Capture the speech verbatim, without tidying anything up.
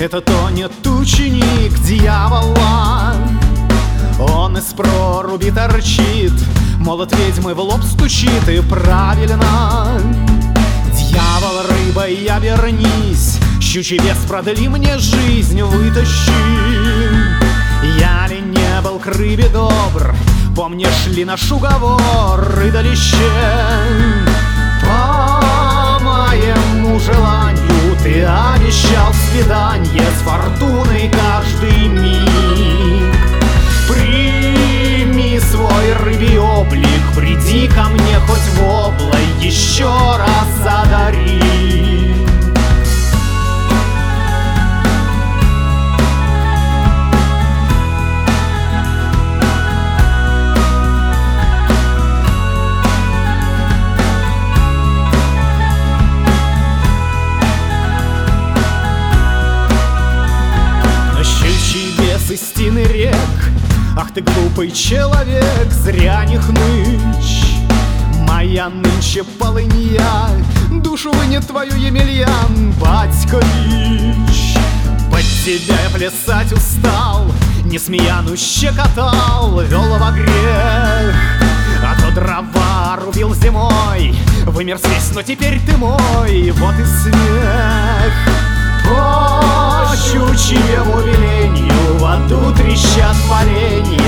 Это тонет ученик дьявола. Он из проруби торчит, молот ведьмы в лоб стучит, и правильно. Дьявол, рыбой обернись, щучий вес продли мне жизнь, вытащи. Я ли не был к рыбе добр, помнишь ли наш уговор, рыдалище? По моему желанию ты обещал свидание с фортуной каждый миг. Прими свой рыбий облик, приди ко мне хоть в облако, еще раз одари. Из стены рек, ах ты глупый человек, зря не хнычь. Моя нынче полынья душу вынет твою, Емельян Батькович. Под тебя я плясать устал, не смеяну щекотал, вел во грех. А то дрова рубил зимой, вымер весь, но теперь ты мой, вот и смех. По щучьему веленью в аду трещат поленья,